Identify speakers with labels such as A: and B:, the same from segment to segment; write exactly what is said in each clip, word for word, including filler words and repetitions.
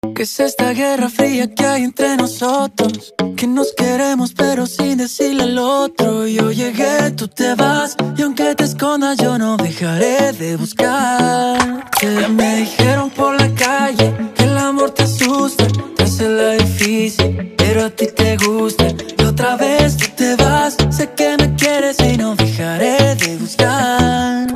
A: ¿Qué es esta guerra fría que hay entre nosotros? Que nos queremos pero sin decirle al otro. Yo llegué, tú te vas, y aunque te escondas yo no dejaré de buscarte. Me dijeron por la calle que el amor te asusta, te hace la difícil, pero a ti te gusta. Y otra vez tú te vas, sé que me quieres y no dejaré de buscarte.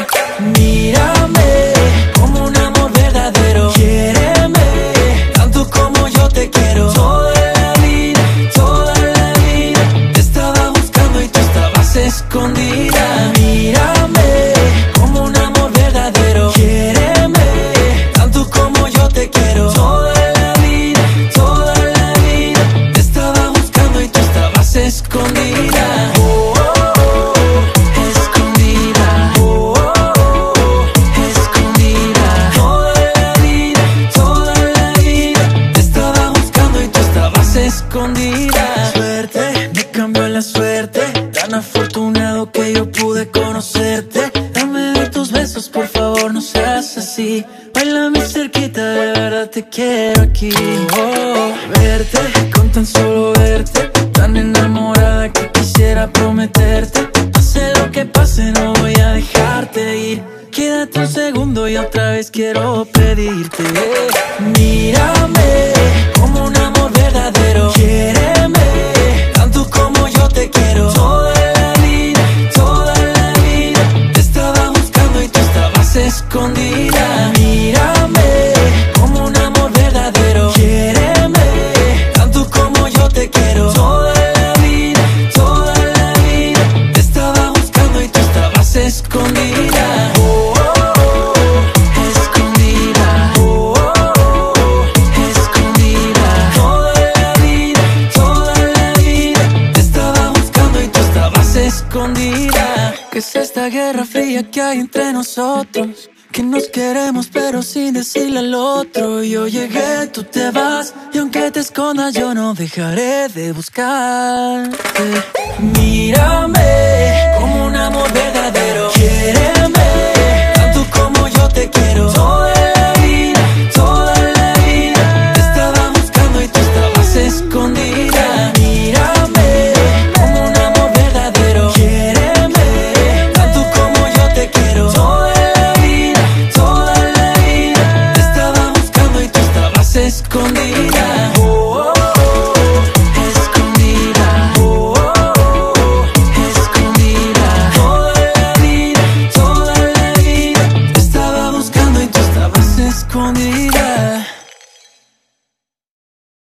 A: Mírame como un amor verdadero, quiéreme tanto como yo te quiero. Toda la vida, toda la vida te estaba buscando y tú estabas escondida. Mírame como un amor verdadero, quiéreme tanto como yo te quiero. Toda la vida, toda la vida te estaba buscando y tú estabas escondida. Oh, oh, oh, escondida. Oh, oh, oh, escondida. Toda la vida, toda la vida te estaba buscando y tú estabas escondida. Suerte, me cambió la suerte, tan afortunado que yo pude conocerte. Dame de tus besos, por favor, no seas así. Báilame cerquita, de verdad te quiero aquí. Oh, verte, con tan solo verte, tan enamorada que quisiera prometerte. Pase lo que pase, no voy a dejarte ir. Quédate un segundo y otra vez quiero pedirte. Mírame como un amor verdadero, quiéreme tanto como yo te quiero. Toda la vida, toda la vida te estaba buscando y tú estabas escondida. Mírame como un amor verdadero, quiéreme tanto como yo te quiero. Toda la vida, toda la vida te estaba buscando y tú estabas escondida. Oh, oh, oh, escondida. Oh, oh, oh, escondida. Toda la vida, toda la vida te estaba buscando y tú estabas escondida. ¿Qué es esta guerra fría que hay entre nosotros? Que nos queremos pero sin decirle al otro. Yo llegué, tú te vas, y aunque te escondas yo no dejaré de buscarte. Mírame como un amor verdadero, quiéreme tanto como yo te quiero. Toda la vida, toda la vida te estaba buscando y tú estabas escondida. Mírame como un amor verdadero, quiéreme tanto como yo te quiero. Toda la vida, toda la vida te estaba buscando y tú estabas escondida.